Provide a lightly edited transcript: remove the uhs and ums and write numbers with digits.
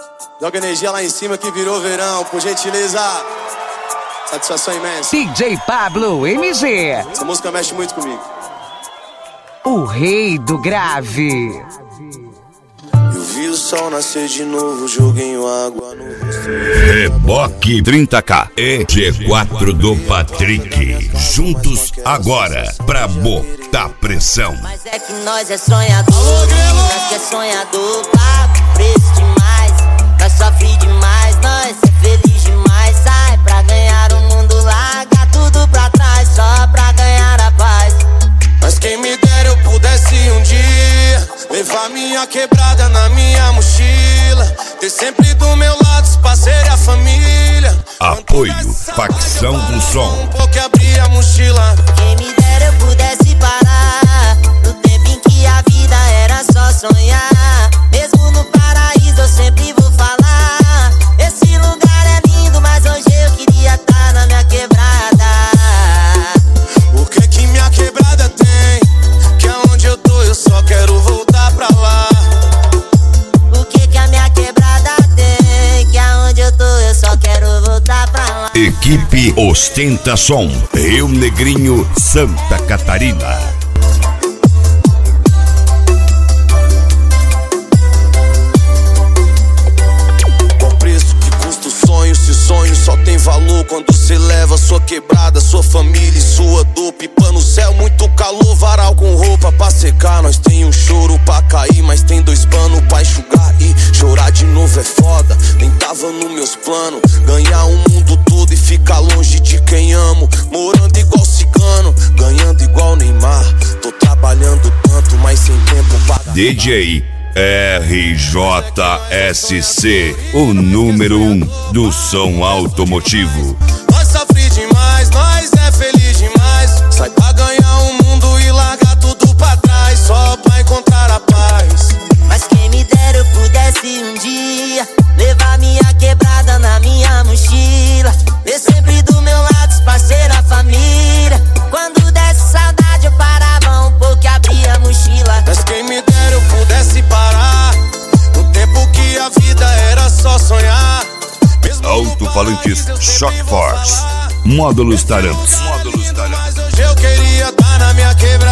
Joga energia lá em cima que virou verão, por gentileza. Satisfação imensa. DJ Pablo MG. Essa música mexe muito comigo. O rei do grave. Eu vi o sol nascer de novo, joguei água no rosto. Reboque 30K e G4 do Patrick. Juntos agora pra botar pressão. Mas é que nós é sonhador. Nós que é sonhador, papo preço demais. Nós sofre demais, nós é feliz demais. Sai pra ganhar o mundo, larga tudo pra trás, só pra ganhar a paz. Mas quem me dera eu pudesse um dia levar minha quebrada na minha mochila, ter sempre do meu lado os parceiros e a família. Apoio Facção do Som. Um pouco abrir a mochila. Quem me dera eu pudesse parar no tempo em que a vida era só sonhar. Mesmo no paraíso eu sempre vou falar. Esse lugar é lindo, mas hoje eu queria estar na minha quebrada. O que minha quebrada tem? Que aonde eu tô eu só quero voltar pra lá. O que a minha quebrada tem? Que aonde eu tô eu só quero voltar pra lá. Equipe Ostenta Som, Rio Negrinho, Santa Catarina. Qual preço que custa o sonho? Se sonho só tem valor quando cê leva sua quebrada, sua família e sua dor. Pipa no céu, muito calor, varal com roupa pra secar. Nós tem um choro pra cair, mas tem dois panos pra enxugar. E chorar de novo é foda, nem tava nos meus planos. Ganhar o mundo todo e ficar longe de quem amo. Morando igual cigano, ganhando igual Neymar. Tô trabalhando tanto, mas sem tempo pra dar. DJ RJSC, o número 1 do som automotivo. Nós sofre demais, nós é feliz demais. Sai pra ganhar o mundo e largar tudo pra trás, só pra encontrar a paz. Mas quem me dera eu pudesse um dia levar minha quebrada na minha mochila, ter sempre do meu lado os parceiros, a família. Quando desse saudade eu parava um pouco e abria a mochila. Mas quem me dera eu pudesse parar no tempo que a vida era só sonhar. Alto-falantes Shock Force, módulos Tarantos. Mas hoje eu queria estar na minha quebrada.